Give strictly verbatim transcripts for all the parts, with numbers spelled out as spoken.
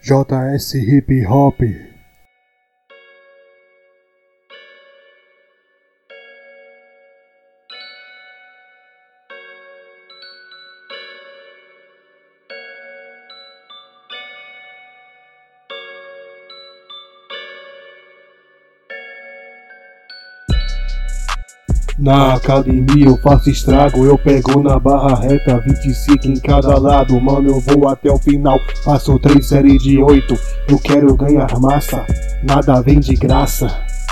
J S Hip Hop. Na academia eu faço estrago, eu pego na barra reta, vinte e cinco em cada lado, mano eu vou até o final, faço três séries de oito, eu quero ganhar massa, nada vem de graça.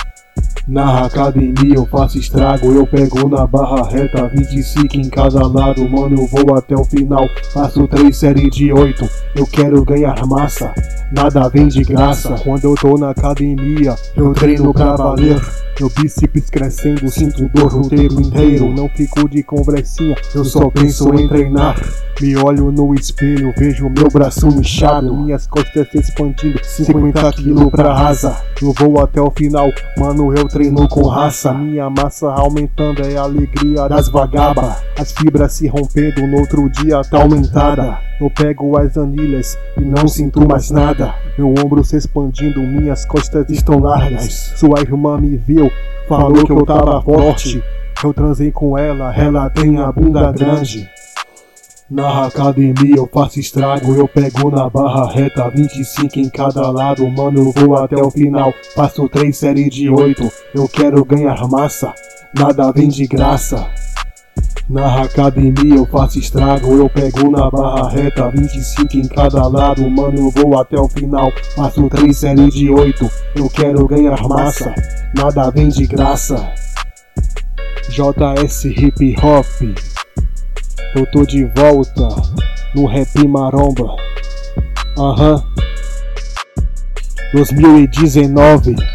Na academia eu faço estrago, eu pego na barra reta, vinte e cinco em cada lado, mano eu vou até o final, faço três séries de oito, eu quero ganhar massa, nada vem de graça. Quando eu tô na academia, eu treino pra valer, meu bíceps crescendo, sinto dor o tempo inteiro, não fico de conversinha, eu só penso em treinar. Me olho no espelho, vejo meu braço inchado, minhas costas se expandindo, cinquenta quilos pra rasa. Eu vou até o final, mano eu treino com raça, minha massa aumentando é a alegria das vagabas, as fibras se rompendo, no outro dia tá aumentada. Eu pego as anilhas e não sinto mais nada, meu ombro se expandindo, minhas costas estão largas. Sua irmã me viu, falou que eu tava forte, eu transei com ela, ela tem a bunda grande. Na academia eu faço estrago, eu pego na barra reta, vinte e cinco em cada lado, mano eu vou até o final, faço três séries de oito, eu quero ganhar massa, nada vem de graça. Na academia eu faço estrago, eu pego na barra reta, vinte e cinco em cada lado, mano eu vou até o final, faço três séries de oito, eu quero ganhar massa, nada vem de graça. J S Hip Hop, eu tô de volta no rap maromba. Aham. Uhum. dois mil e dezenove.